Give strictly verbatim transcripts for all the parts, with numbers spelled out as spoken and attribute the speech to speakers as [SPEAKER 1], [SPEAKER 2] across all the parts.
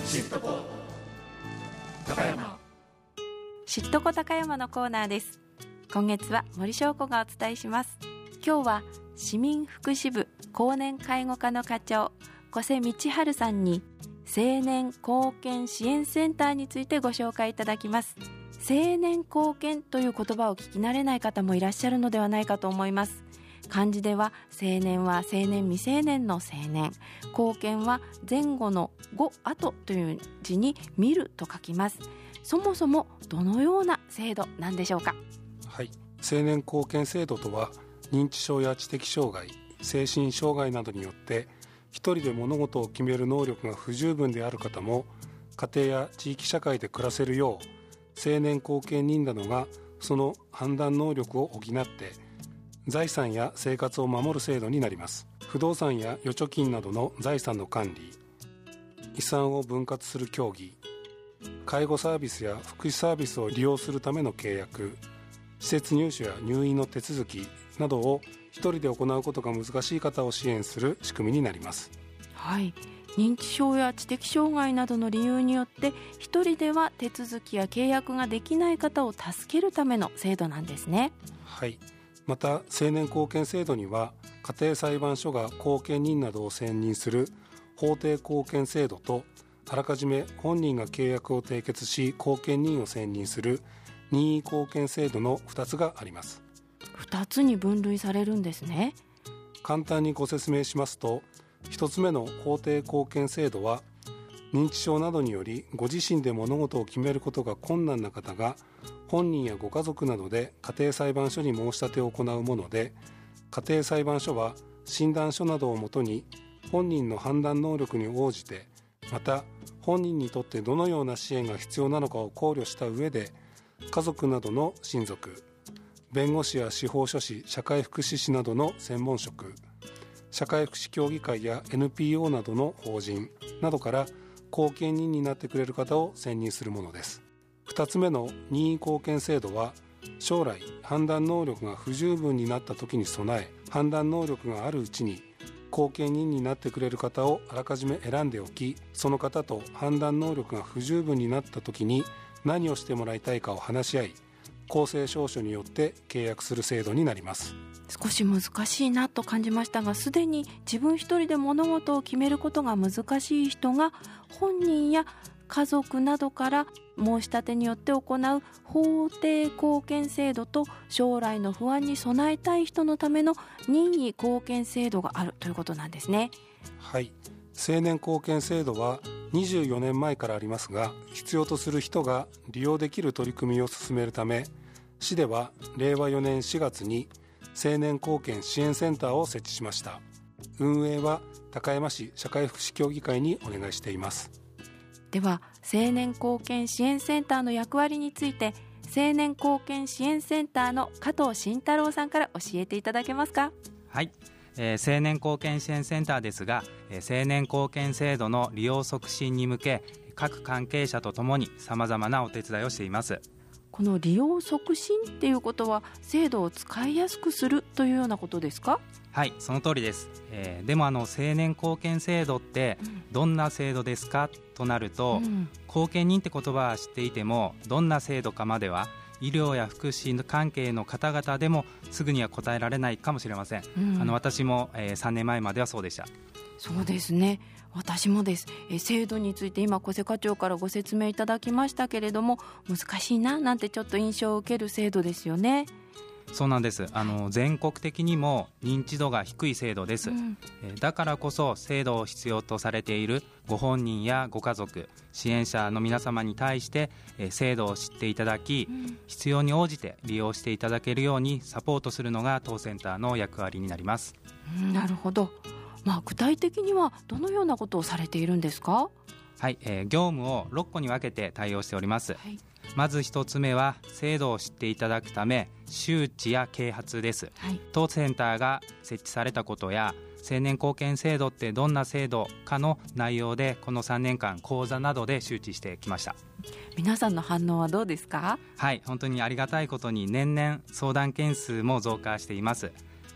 [SPEAKER 1] シットコ高山
[SPEAKER 2] シットコ高山のコーナーです。今月は森翔子がお伝えします。今日は市民福祉部公年介護課の課長小瀬道春さんに青年貢献支援センターについてご紹介いただきます。青年貢献という言葉を聞き慣れない方もいらっしゃるのではないかと思います。漢字では青年は青年未成年の青年、貢献は前後の後後という字に見ると書きます。そもそもどのような制度なんでしょうか。
[SPEAKER 3] はい、青年貢献制度とは認知症や知的障害、精神障害などによって一人で物事を決める能力が不十分である方も家庭や地域社会で暮らせるよう青年貢献人などがその判断能力を補って財産や生活を守る制度になります。不動産や預貯金などの財産の管理、遺産を分割する協議、介護サービスや福祉サービスを利用するための契約、施設入所や入院の手続きなどを一人で行うことが難しい方を支援する仕組みになります。
[SPEAKER 2] はい、認知症や知的障害などの理由によって一人では手続きや契約ができない方を助けるための制度なんですね。
[SPEAKER 3] はい、また青年貢献制度には家庭裁判所が後見人などを選任する法定後見制度とあらかじめ本人が契約を締結し後見人を選任する任意後見制度のふたつがあります。
[SPEAKER 2] ふたつに分類されるんですね。
[SPEAKER 3] 簡単にご説明しますと、ひとつめの法定後見制度は認知症などによりご自身で物事を決めることが困難な方が本人やご家族などで家庭裁判所に申し立てを行うもので、家庭裁判所は診断書などをもとに本人の判断能力に応じて、また本人にとってどのような支援が必要なのかを考慮した上で家族などの親族、弁護士や司法書士、社会福祉士などの専門職、社会福祉協議会や エヌピーオー などの法人などから後見人になってくれる方を選任するものです。ふたつめの任意後見制度は将来判断能力が不十分になった時に備え、判断能力があるうちに後見人になってくれる方をあらかじめ選んでおき、その方と判断能力が不十分になった時に何をしてもらいたいかを話し合い、公正証書によって契約する制度になります。
[SPEAKER 2] 少し難しいなと感じましたが、すでに自分一人で物事を決めることが難しい人が本人や家族などから申し立てによって行う法定後見制度と、将来の不安に備えたい人のための任意後見制度があるということなんですね。
[SPEAKER 3] はい、青年後見制度はにじゅうよねんまえからありますが、必要とする人が利用できる取り組みを進めるため、市ではれいわよねんしがつに青年貢献支援センターを設置しました。運営は高山市社会福祉協議会にお願いしています。
[SPEAKER 2] では青年貢献支援センターの役割について、青年貢献支援センターの加藤慎太郎さんから教えていただけますか。
[SPEAKER 4] はい、えー、青年貢献支援センターですが、えー、青年貢献制度の利用促進に向け各関係者とともに様々なお手伝いをしています。
[SPEAKER 2] この利用促進っていうことは制度を使いやすくするというようなことですか。
[SPEAKER 4] はい、その通りです。えー、でもあの青年貢献制度ってどんな制度ですかとなると、うん、後見人って言葉は知っていてもどんな制度かまでは医療や福祉関係の方々でもすぐには答えられないかもしれません。うん、あの私も、えー、さんねんまえまではそうでした。
[SPEAKER 2] そうですね、私もです。え制度について今小瀬課長からご説明いただきましたけれども、難しいななんてちょっと印象を受ける制度ですよね。
[SPEAKER 4] そうなんです。あの全国的にも認知度が低い制度です。うん、だからこそ制度を必要とされているご本人やご家族、支援者の皆様に対して制度を知っていただき、うん、必要に応じて利用していただけるようにサポートするのが当センターの役割になります。
[SPEAKER 2] うん、なるほど。まあ、具体的にはどのようなことをされているんですか。
[SPEAKER 4] はい、えー、業務をろっこに分けて対応しております。はい、まずひとつめは制度を知っていただくため周知や啓発です。はい、当センターが設置されたことや青年貢献制度ってどんな制度かの内容でこのさんねんかん講座などで周知してきました。
[SPEAKER 2] 皆さんの反応はどうですか。
[SPEAKER 4] はい、本当にありがたいことに年々相談件数も増加しています。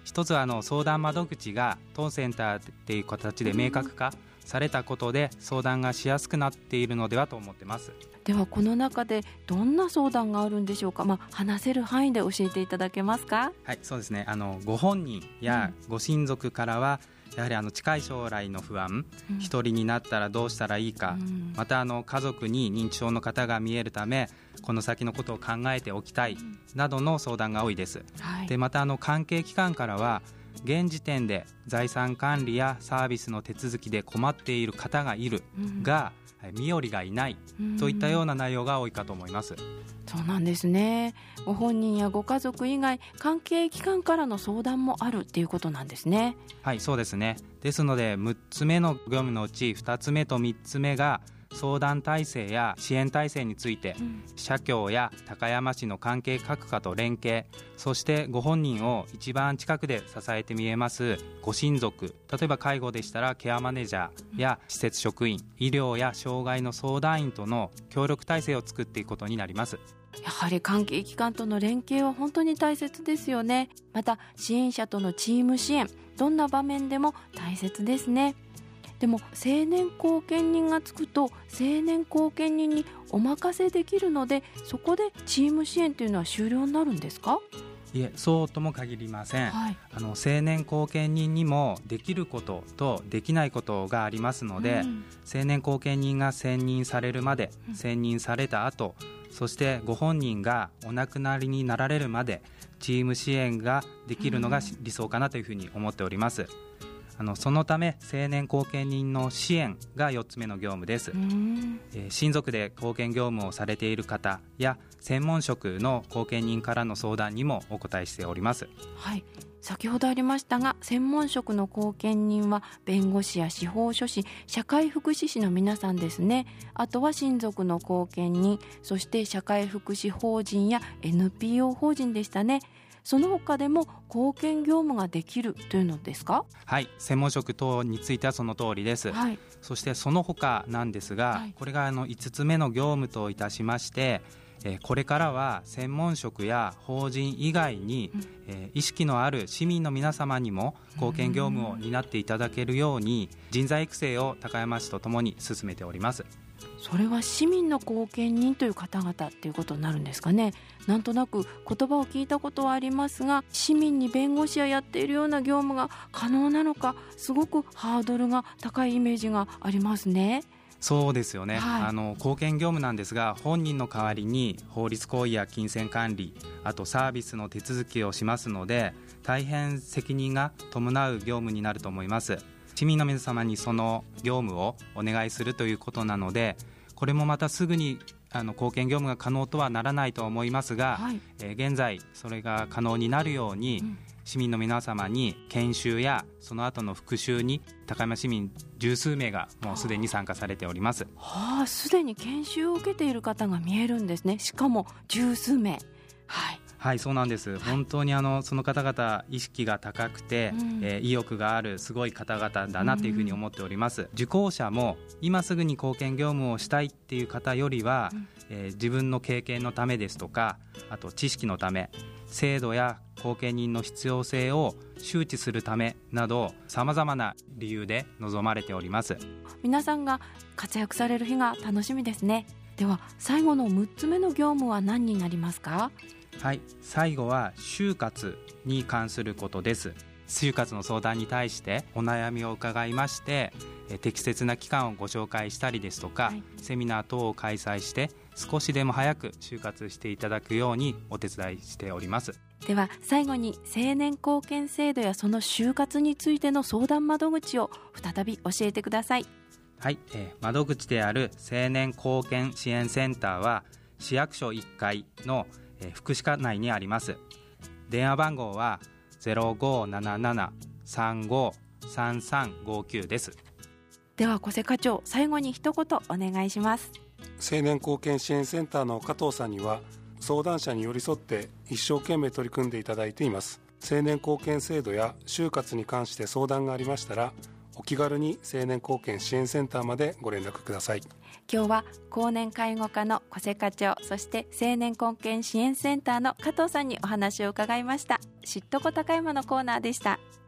[SPEAKER 4] 一つはあの相談窓口が当センターっていう形で明確化されたことで相談がしやすくなっているのではと思ってます。
[SPEAKER 2] ではこの中でどんな相談があるんでしょうか。まあ、話せる範囲で教えていただけますか。
[SPEAKER 4] はい、そうですね。あのご本人やご親族からは、やはりあの近い将来の不安、うん、一人になったらどうしたらいいか、うん、またあの家族に認知症の方が見えるためこの先のことを考えておきたいなどの相談が多いです、はい、でまたあの関係機関からは現時点で財産管理やサービスの手続きで困っている方がいるが、うん、身寄りがいないといったような内容が多いかと思います。
[SPEAKER 2] そうなんですね。ご本人やご家族以外関係機関からの相談もあるっていうことなんですね。
[SPEAKER 4] はい、そうですね。ですのでむっつめの業務のうちふたつめとみっつめが相談体制や支援体制について、うん、社協や高山市の関係各課と連携、そしてご本人を一番近くで支えて見えますご親族、例えば介護でしたらケアマネージャーや施設職員、医療や障害の相談員との協力体制を作っていくことになります。
[SPEAKER 2] やはり関係機関との連携は本当に大切ですよね。また支援者とのチーム支援、どんな場面でも大切ですね。でも青年後見人がつくと青年後見人にお任せできるので、そこでチーム支援というのは終了になるんですか。
[SPEAKER 4] いえ、そうとも限りません、はい、あの青年後見人にもできることとできないことがありますので、うん、青年後見人が選任されるまで、うん、選任された後、そしてご本人がお亡くなりになられるまでチーム支援ができるのが理想かなというふうに思っております。あのそのため青年後見人の支援がよっつめの業務です。えー、親族で後見業務をされている方や専門職の後見人からの相談にもお答えしております。
[SPEAKER 2] はい、先ほどありましたが、専門職の後見人は弁護士や司法書士、社会福祉士の皆さんですね。あとは親族の後見人、そして社会福祉法人や エヌピーオー 法人でしたね。その他でも後見業務ができるというのですか。
[SPEAKER 4] はい、専門職等についてはその通りです、はい、そしてその他なんですが、はい、これがあのいつつめの業務といたしまして、えー、これからは専門職や法人以外に、うんえー、意識のある市民の皆様にも後見業務を担っていただけるように人材育成を高山市とともに進めております。
[SPEAKER 2] それは市民の後見人という方々っていうことになるんですかね。なんとなく言葉を聞いたことはありますが、市民に弁護士ややっているような業務が可能なのか、すごくハードルが高いイメージがありますね。
[SPEAKER 4] そうですよね、はい、あの後見業務なんですが、本人の代わりに法律行為や金銭管理、あとサービスの手続きをしますので、大変責任が伴う業務になると思います。市民の皆様にその業務をお願いするということなので、これもまたすぐにあの後見業務が可能とはならないと思いますが、はいえー、現在それが可能になるように、うん、市民の皆様に研修やその後の復習に高山市民十数名がもうすでに参加されております。
[SPEAKER 2] はあ、すでに研修を受けている方が見えるんですね。しかも十数名。はい
[SPEAKER 4] はい、そうなんです。本当にあのその方々意識が高くて、うんえー、意欲があるすごい方々だなというふうに思っております、うん、受講者も今すぐに後見業務をしたいっていう方よりは、うんえー、自分の経験のためですとか、あと知識のため、制度や後見人の必要性を周知するためなど、さまざまな理由で望まれております。
[SPEAKER 2] 皆さんが活躍される日が楽しみですね。では最後のむっつめの業務は何になりますか。
[SPEAKER 4] はい、最後は就活に関することです。就活の相談に対してお悩みを伺いまして、適切な期間をご紹介したりですとか、はい、セミナー等を開催して少しでも早く就活していただくようにお手伝いしております。
[SPEAKER 2] では最後に青年後見制度やその就活についての相談窓口を再び教えてください。
[SPEAKER 4] はい、えー、窓口である青年後見支援センターは市役所いっかいの福祉課内にあります。電話番号は ゼロごーななななさんごさんさんごきゅう です。
[SPEAKER 2] では小瀬課長、最後に一言お願いします。
[SPEAKER 3] 青年後見支援センターの加藤さんには相談者に寄り添って一生懸命取り組んでいただいています。青年後見制度や就活に関して相談がありましたらお気軽に青年後見支援センターまでご連絡ください。
[SPEAKER 2] 今日は後年介護課の小瀬課長、そして青年後見支援センターの加藤さんにお話を伺いました。知っとこ高山のコーナーでした。